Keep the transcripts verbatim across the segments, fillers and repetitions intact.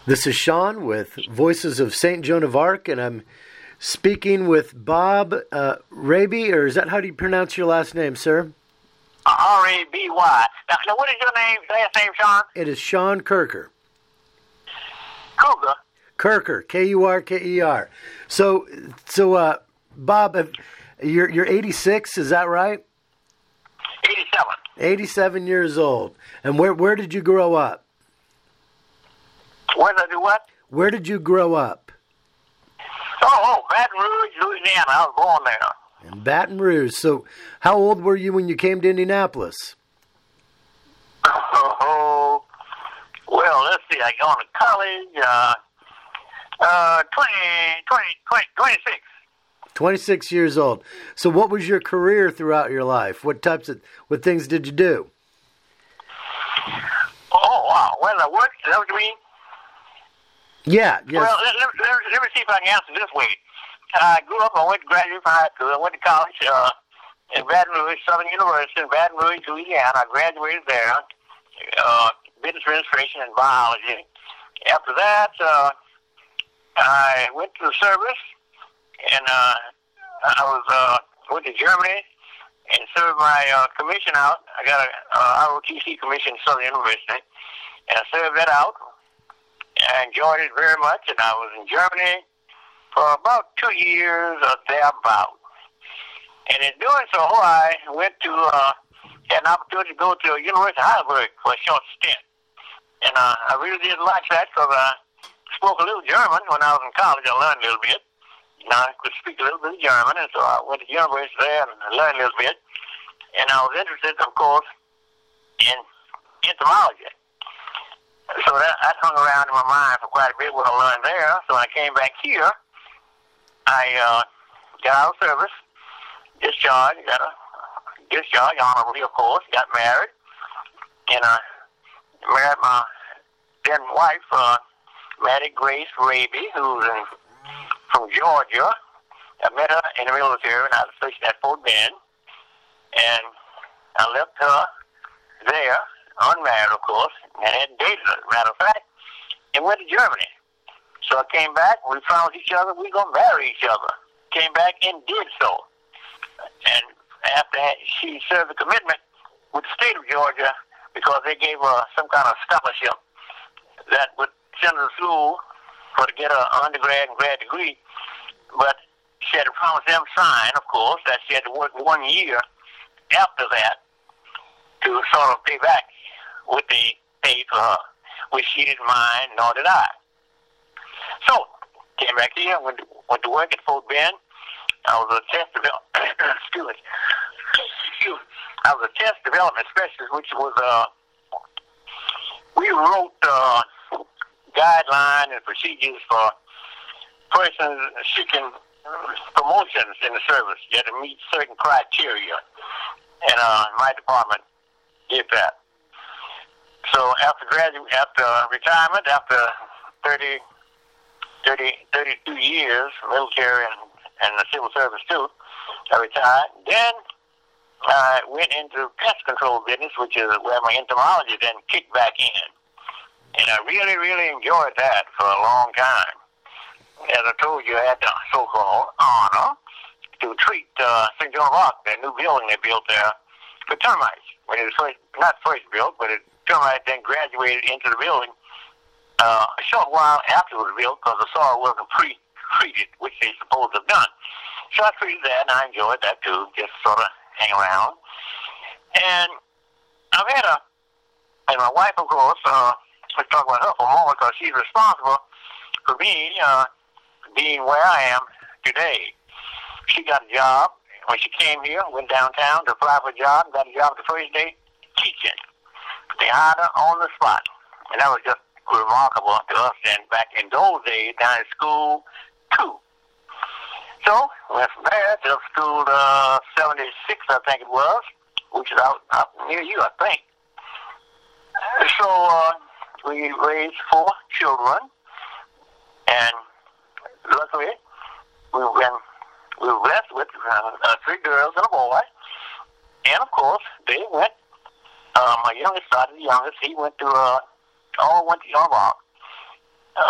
This is Sean with Voices of Saint Joan of Arc, and I'm speaking with Bob uh, Raby, or is that how do you pronounce your last name, sir? R A B Y. Now, now, what is your name, last name, Sean? It is Sean Kurker. Cougar? Kurker, K U R K E R. So, so uh, Bob, if you're, you're eighty-six, is that right? eighty-seven. eighty-seven years old. And where, where did you grow up? Where did I do what? Where did you grow up? Oh, oh, Baton Rouge, Louisiana. I was born there. In Baton Rouge. So how old were you when you came to Indianapolis? Oh, well, let's see. I gone to college, uh, uh, twenty, twenty, twenty, twenty-six. twenty-six years old. So what was your career throughout your life? What types of, what things did you do? Oh, wow. Well, I worked, is that what you mean? Yeah, yes. Well, let, let, let, let me see if I can answer this way. I grew up, I went to graduate from high school. I went to college uh, in Baton Rouge, Southern University in Baton Rouge, Louisiana. I graduated there, uh, business administration and biology. After that, uh, I went to the service, and uh, I was uh, went to Germany and served my uh, commission out. I got a uh, R O T C commission at Southern University, and I served that out. I enjoyed it very much, and I was in Germany for about two years or thereabout. And in doing so, I went to, uh, had an opportunity to go to University of Heidelberg for a short stint. And uh, I really did like that because I spoke a little German when I was in college. I learned a little bit. You know, I could speak a little bit of German, and so I went to university there and learned a little bit. And I was interested, of course, in entomology. So that, that hung around in my mind for quite a bit what I learned there. So when I came back here, I uh, got out of service, discharged, got a discharge, honorably, of course, got married, and I married my then wife, uh, Maddie Grace Raby, who's in, from Georgia. I met her in the military when I was stationed at Fort Bend, and I left her there, unmarried, of course, and hadn't dated her, as a matter of fact, and went to Germany. So I came back, we found each other, we were going to marry each other. Came back and did so. And after she served a commitment with the state of Georgia, because they gave her some kind of scholarship that would send her to school for to get her undergrad and grad degree, but she had to promise them sign, of course, that she had to work one year after that to sort of pay back what they paid for her, which she didn't mind, nor did I. So, came back here, went to, went to work at Fort Bend. I was a test development, excuse me, excuse me. I was a test development specialist, which was, uh, we wrote uh, guidelines and procedures for persons seeking promotions in the service. You had to meet certain criteria, and uh, my department did that. So after graduate, after retirement, after thirty, thirty, thirty-two years, military and, and the civil service too, I retired. Then I went into pest control business, which is where my entomology then kicked back in. And I really, really enjoyed that for a long time. As I told you, I had the so-called honor to treat uh, Saint Joan of Arc, that new building they built there, for termites. When it was first, not first built, but it, termites then graduated into the building uh, a short while after it was built because the soil wasn't pre-treated, which they supposed to have done. So I treated that, and I enjoyed that too, just sort of hang around. And I've had a, and my wife, of course, uh, let's talk about her for a moment because she's responsible for me uh, being where I am today. She got a job when she came here, went downtown to apply for a job, got a job the first day teaching. They hired her on the spot. And that was just remarkable to us then back in those days down at school too. So, went from there to school uh, seventy-six, I think it was, which is out, out near you, I think. So, uh, we raised four children, and luckily, we were, we were blessed with uh, uh, three girls and a boy. And, of course, they went, uh, my youngest son, the youngest, he went to, uh, all went to Joan of Arc.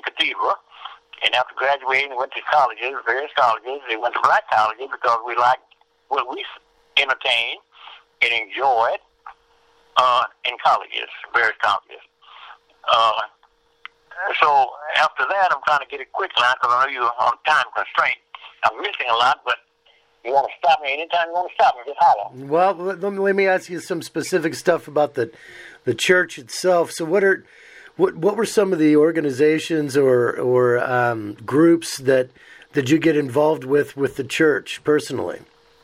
Cathedral. And after graduating, we went to colleges, various colleges. They went to black colleges because we liked what we entertained and enjoyed uh, in colleges, various colleges. Uh, so after that, I'm trying to get it quick now because I know you're on time constraint. I'm missing a lot, but you want to stop me anytime you want to stop me, just holler. Well, let me, let me ask you some specific stuff about the the church itself. So what are what what were some of the organizations or or um, groups that that you get involved with with the church personally?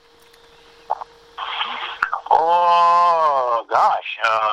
Oh gosh, uh,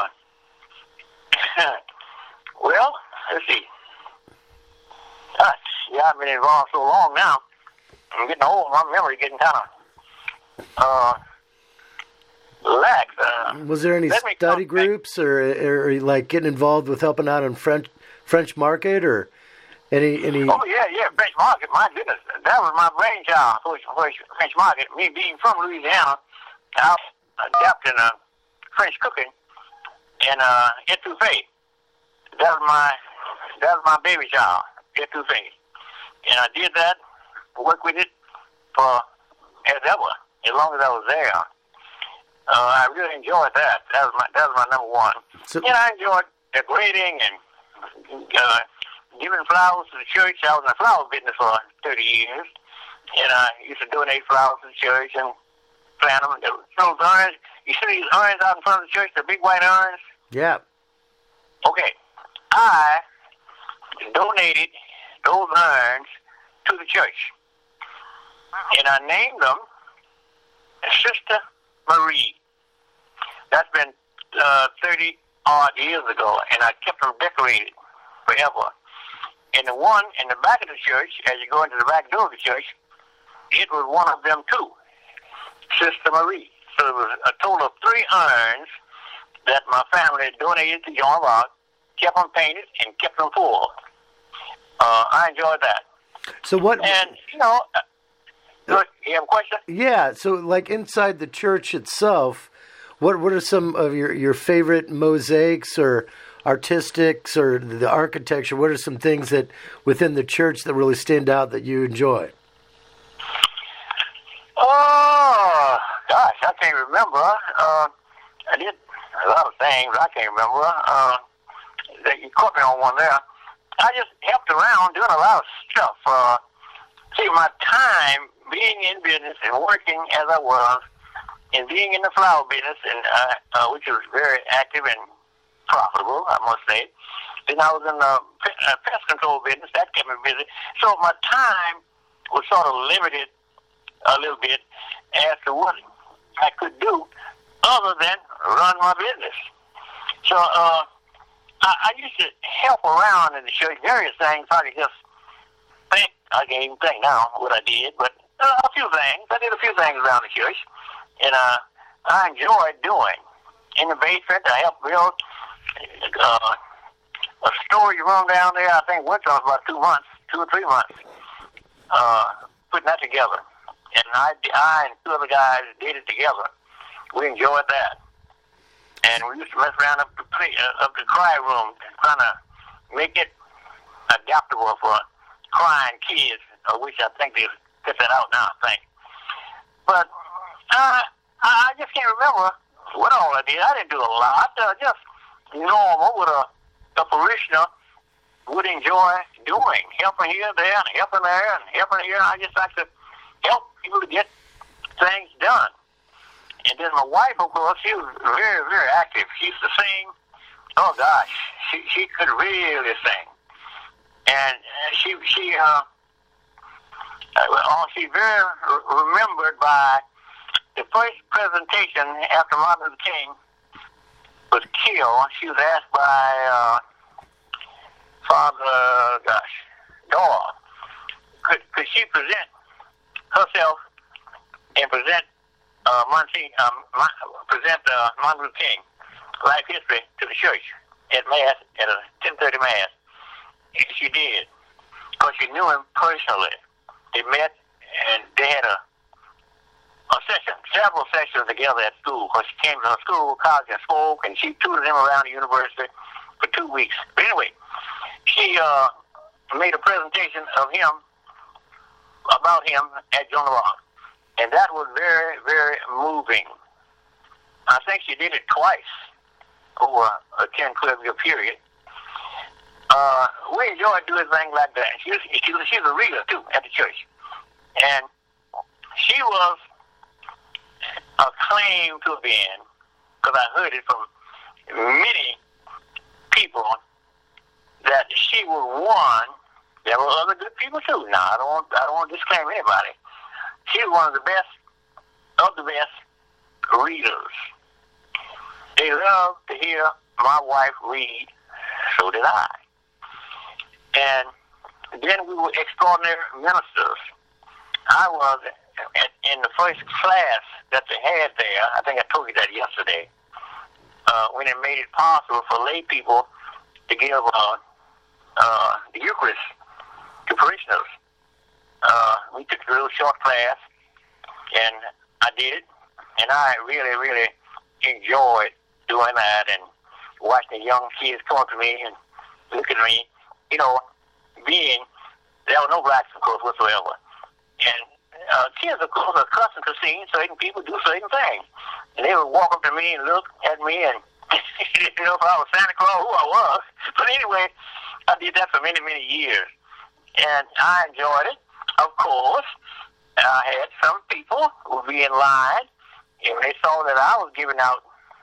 well, let's see. Gosh, yeah, I've been involved so long now. I'm getting old. My memory's getting kind of uh, lax. Uh, Was there any study groups or, or like getting involved with helping out on French French Market or any any? Oh yeah, yeah, French Market. My goodness, that was my brainchild. French, French Market. Me being from Louisiana, I was adapting uh, French cooking and uh, etouffee. That was my that was my baby child, etouffee, and I did that. Work with it for as ever, as long as I was there. Uh, I really enjoyed that. That was my that was my number one. So, and I enjoyed decorating and uh, giving flowers to the church. I was in the flower business for thirty years, and I used to donate flowers to the church and plant them. Those urns, you see these urns out in front of the church, the big white urns? Yeah. Okay. I donated those urns to the church. And I named them Sister Marie. That's been uh, thirty odd years ago, and I kept them decorated forever. And the one in the back of the church, as you go into the back door of the church, it was one of them too, Sister Marie. So it was a total of three urns that my family donated to Joan of Arc, kept them painted, and kept them full. Uh, I enjoyed that. So what? And, you know... You have a question? Yeah, so like inside the church itself, what what are some of your, your favorite mosaics or artistics or the architecture? What are some things that within the church that really stand out that you enjoy? Oh, gosh, I can't remember. Uh, I did a lot of things, I can't remember. Uh, that you caught me on one there. I just helped around doing a lot of stuff. Uh, see, my time... being in business and working as I was, and being in the flower business, and uh, uh, which was very active and profitable, I must say. Then I was in the uh, pest control business. That kept me busy. So my time was sort of limited a little bit as to what I could do other than run my business. So uh, I, I used to help around in the church, various things. I could just think, I can't even think now what I did, but Uh, a few things. I did a few things around the church, and uh, I enjoyed doing. In the basement, I helped build uh, a storage room down there. I think went on about two months, two or three months, uh, putting that together. And I, I and two other guys did it together. We enjoyed that. And we used to mess around up the play, uh, up the cry room, trying to make it adaptable for crying kids, uh, which I think they get that out now, I think. But uh, I just can't remember what all I did. I didn't do a lot. Uh, just normal what a, a parishioner would enjoy doing. Helping here, there, and helping there, and helping here. I just like to help people to get things done. And then my wife, of course, she was very, very active. She used to sing. Oh, gosh. She, she could really sing. And she, she, uh, Uh, she's very remembered by the first presentation after Martin Luther King was killed. She was asked by uh, Father, gosh, Doyle, could, could she present herself and present uh, Monty, um, present uh, Martin Luther King life history to the church at Mass, at a ten thirty Mass? And she did, because she knew him personally. They met, and they had a, a session, several sessions together at school, because she came to her school, college, and spoke, and she tutored them around the university for two weeks. But anyway, she uh, made a presentation of him, about him at Joan of Arc. And that was very, very moving. I think she did it twice over a ten, twelve year period. Uh, we enjoyed doing things like that. She was, she was, she was a reader, too, at the church. And she was acclaimed to have been, because I heard it from many people, that she was one. There were other good people, too. Now, I don't want, I don't want to disclaim anybody. She was one of the best, of the best readers. They loved to hear my wife read. So did I. And then we were extraordinary ministers. I was in the first class that they had there. I think I told you that yesterday. Uh, when it made it possible for lay people to give uh, uh, the Eucharist to parishioners. Uh, we took a real short class, and I did it, and I really, really enjoyed doing that and watching the young kids come up to me and look at me. You know, being, there were no blacks, of course, whatsoever. And uh, kids, of course, are accustomed to seeing certain people do certain things. And they would walk up to me and look at me and didn't know if I was Santa Claus, who I was. But anyway, I did that for many, many years. And I enjoyed it, of course. I had some people who would be in line, and when they saw that I was giving out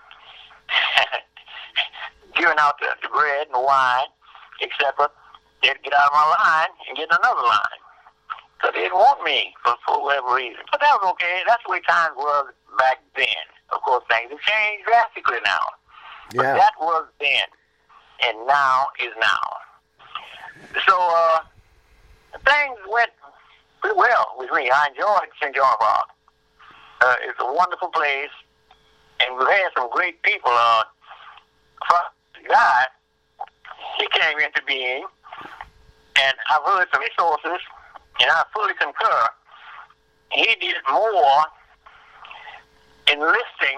giving out the, the bread and the wine, et cetera, they'd get out of my line and get in another line. So they didn't want me for, for whatever reason. But that was okay. That's the way times was back then. Of course, things have changed drastically now. Yeah. But that was then, and now is now. So uh, things went pretty well with me. I enjoyed Saint Joan of Arc. Uh, it's a wonderful place, and we had some great people. Uh, first guy, he came into being, and I've heard some resources, and I fully concur. He did more enlisting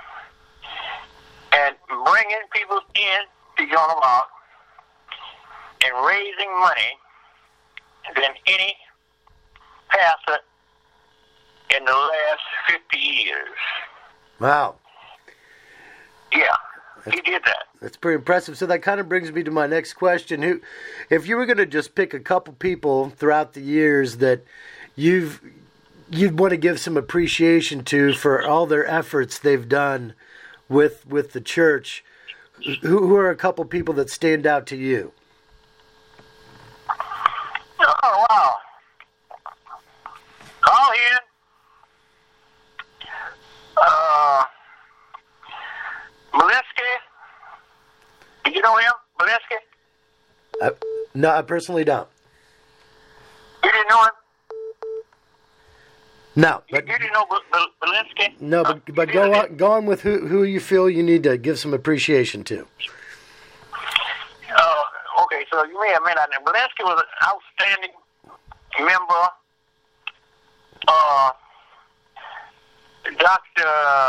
and bringing people in to Joan of Arc and raising money than any pastor in the last fifty years. Wow. Yeah, he did that. That's pretty impressive. So that kind of brings me to my next question. Who, if you were going to just pick a couple people throughout the years that you've you'd want to give some appreciation to for all their efforts they've done with with the church, who, who are a couple people that stand out to you? Oh, wow. Call in. Uh, Malinsky. Did you know him, Malinsky? I, no, I personally don't. You didn't know him? No, but you, you didn't know Malinsky? No, but uh, but go on, go on with who who you feel you need to give some appreciation to. Uh, okay, so you may have met him. Malinsky was an outstanding member. Uh, Doctor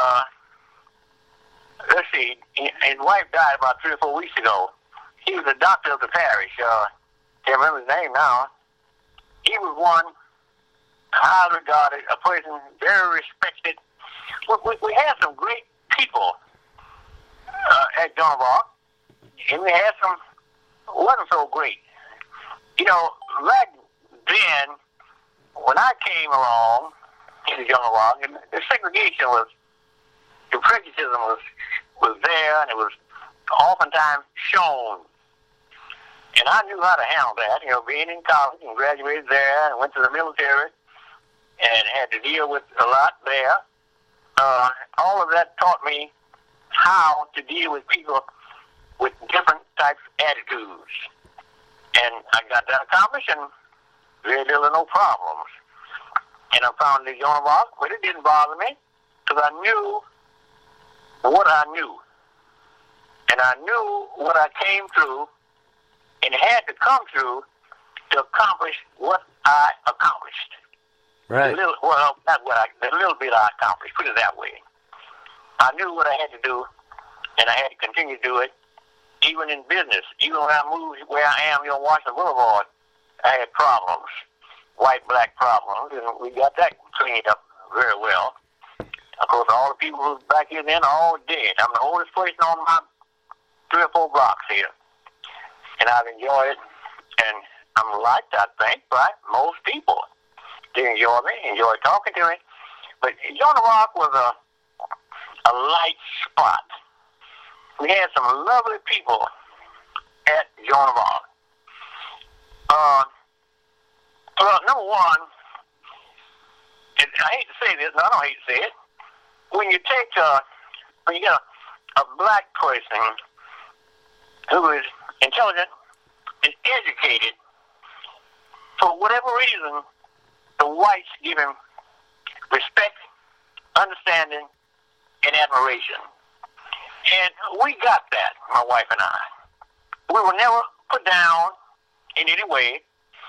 Let's see, his wife died about three or four weeks ago. He was the doctor of the parish. Uh, can't remember his name now. He was one highly regarded, a person very respected. We, we, we had some great people uh, at Joan of Arc, and we had some wasn't so great. You know, back then, when I came along in the Joan of Arc, and the segregation was, the prejudice was was there, and it was oftentimes shown. And I knew how to handle that, you know, being in college and graduated there and went to the military and had to deal with a lot there. Uh, all of that taught me how to deal with people with different types of attitudes. And I got that accomplished, and very little, no problems. And I found the Joan of Arc, but it didn't bother me because I knew what I knew. And I knew what I came through and had to come through to accomplish what I accomplished. Right. The little, well, not what I, the little bit I accomplished, put it that way. I knew what I had to do, and I had to continue to do it, even in business. Even when I moved where I am, you know, Washington Boulevard, I had problems, white-black problems, and we got that cleaned up very well. Of course, all the people who was back here then are all dead. I'm the oldest person on my three or four blocks here. And I've enjoyed it, and I'm liked, I think, by most people. They enjoy me, enjoy talking to me. But Joan of Arc was a, a light spot. We had some lovely people at Joan of Arc. Uh, well, number one, and I hate to say this, and I don't hate to say it, when you take, uh, when you get a, a black person who is intelligent and educated, for whatever reason, the whites give him respect, understanding, and admiration. And we got that, my wife and I. We were never put down in any way,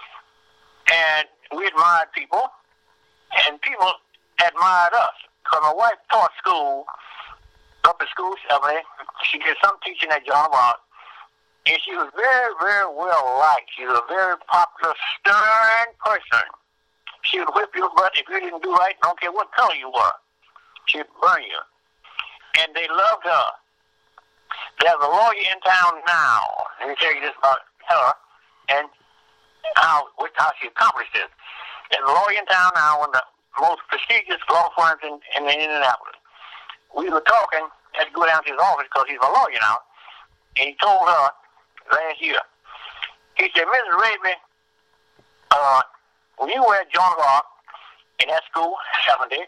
and we admired people, and people admired us. Because my wife taught school, up at School seventy. She did some teaching at Joan of Arc, and she was very, very well liked. She was a very popular, stern person. She would whip your butt if you didn't do right, I don't care what color you were. She'd burn you. And they loved her. There's a lawyer in town now. Let me tell you this about her and how, how she accomplished this. There's a lawyer in town now, one of the most prestigious law firms in, in Indianapolis. We were talking, had to go down to his office because he's a lawyer now, and he told her last year, he said, Missus Raby, uh, when you were at Joan of Arc in that school, seventy,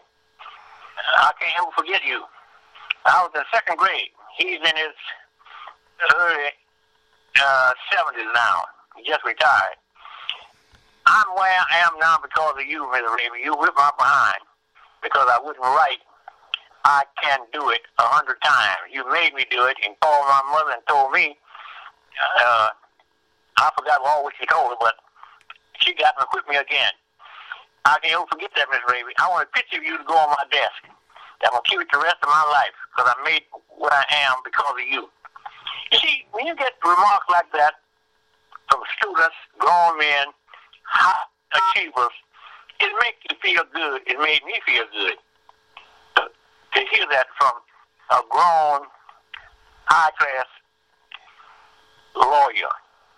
I can't ever forget you. I was in second grade. He's in his early uh, seventies now. He just retired. I'm where I am now because of you, Missus Raby. You whipped my behind because I wouldn't write. I can do it a hundred times. You made me do it and called my mother and told me. Uh, I forgot all what she told her, but she got me and whipped me again. I can't forget that, Miss Raby. I want a picture of you to go on my desk. I'm going to keep it the rest of my life because I made what I am because of you. You see, when you get remarks like that from students, grown men, high achievers, it makes you feel good. It made me feel good to, to hear that from a grown, high-class lawyer.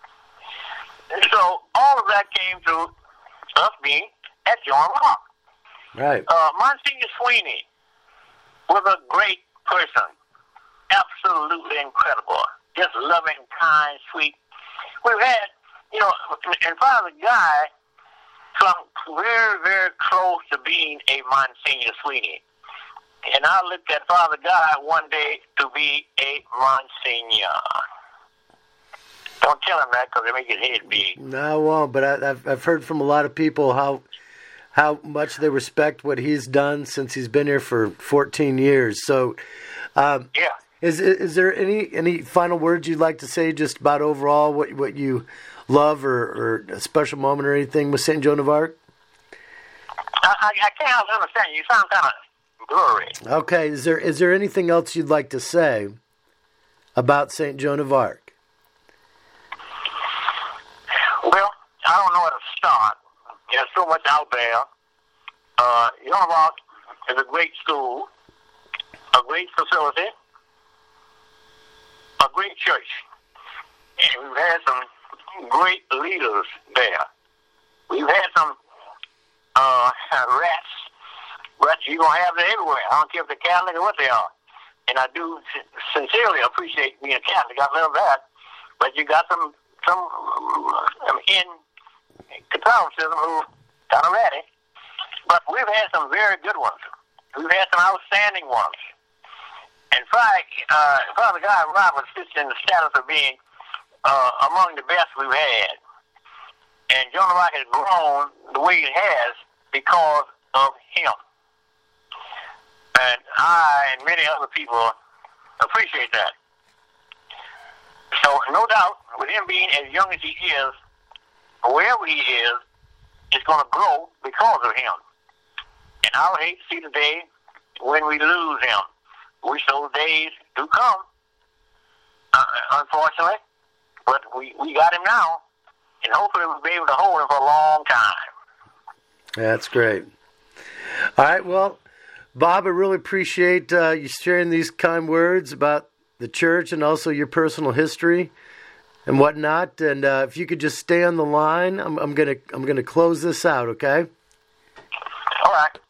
And so all of that came through us being at Joan of Arc. Right. Uh, Monsignor Sweeney was a great person. Absolutely incredible. Just loving, kind, sweet. We've had, you know, and Father Guy come very, very close to being a Monsignor Sweeney. And I looked at Father Guy one day to be a Monsignor. Don't tell him that because it make his head big. No, I won't, but I, I've, I've heard from a lot of people how how much they respect what he's done since he's been here for fourteen years. So, um, yeah. Is is there any any final words you'd like to say just about overall what what you love or, or a special moment or anything with Saint Joan of Arc? I, I, I can't understand you. You sound kind of blurry. Okay. Is there is there anything else you'd like to say about Saint Joan of Arc? Well, I don't know where to start. There's so much out there. Uh, Joan of Arc is a great school, a great facility, a great church. And we've had some great leaders there. We've had some uh, rats, but you're going to have them everywhere. I don't care if they're Catholic or what they are. And I do sincerely appreciate being a Catholic. I love that. But you got some some um, in Catholicism who kind of ratty. But we've had some very good ones. We've had some outstanding ones. In fact, uh, Father Guy Roberts sits in the status of being uh, among the best we've had. And Joan of Arc has grown the way it has because of him. And I and many other people appreciate that. So, no doubt, with him being as young as he is, wherever he is, it's going to grow because of him. And I would hate to see the day when we lose him. Wish those days do come, uh, unfortunately. But we, we got him now, and and hopefully we'll be able to hold it for a long time. That's great. All right, well, Bob, I really appreciate uh, you sharing these kind words about the church and also your personal history and whatnot. And uh, if you could just stay on the line, I'm, I'm gonna I'm gonna close this out. Okay. All right.